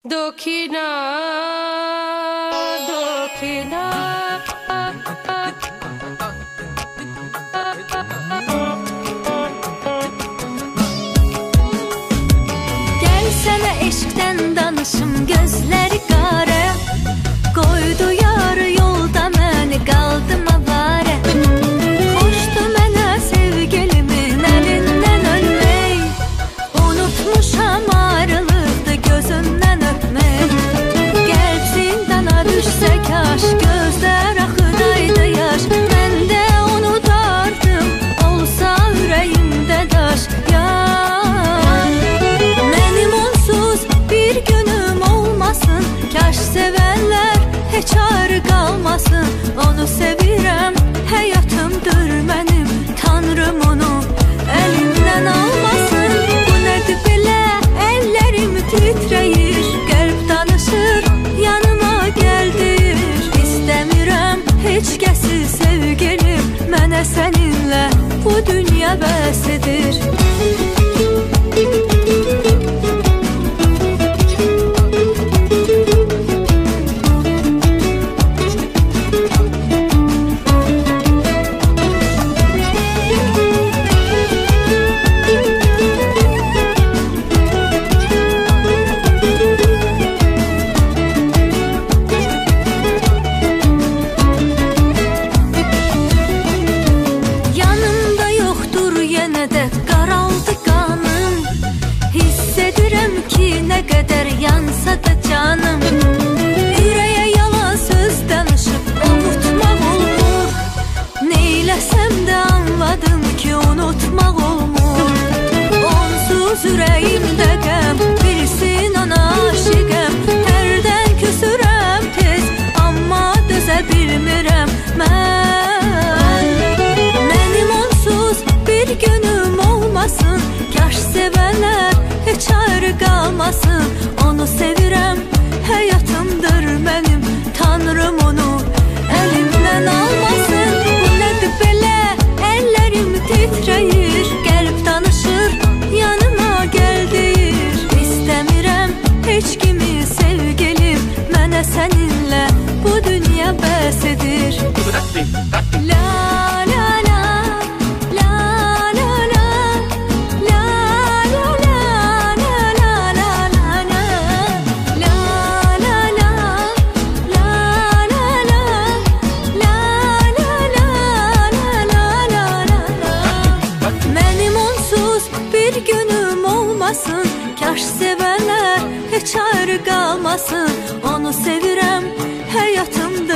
Dakshina Dakshina Gelsene eşkdən danışım gözləri qara Qoydu yar yolda məni qaldım avara Xoşdu mənə sevgilimin əlindən ölmək Unutmuşam ayrılıqdı gözündən öpmək Qəlb zindana düşsə kaş gözlər axıdaydı yaş Mən də onu dardım olsa ürəyimdə daş Kaş sevənlər heç ayrı qalmasın Onu sevirəm, həyatımdır mənim Tanrım onu əlimdən almasın Bu nədir belə, əllərim titrəyir Qəlb danışır, yanıma gəldir İstəmirəm heç kəsi sevgilim Mənə səninlə bu dünya bəs edir Yansa da canım Ürəyə yalan söz danışıb Unutmaq olmur Neyləsəm də anladım ki unutmaq olmur Onsuz ürəyimdə qəm Bilsin ona aşiqəm Hərdən küsürəm tez Amma dözə bilmirəm mən Mənim onsuz bir günüm olmasın Kaş sevənlər heç ayrı qalmasın Onu sevirəm, həyatımdır mənim Tanrım onu əlimdən almasın Bu nədir belə, əllərim titrəyir Qəlb danışır, yanıma gəl deyir İstəmirəm heç kimi sevgilim Mənə səninlə bu dünya bəs edir La la la Kaş sevənlər heç ayrı qalmasın Onu sevirəm, həyatımda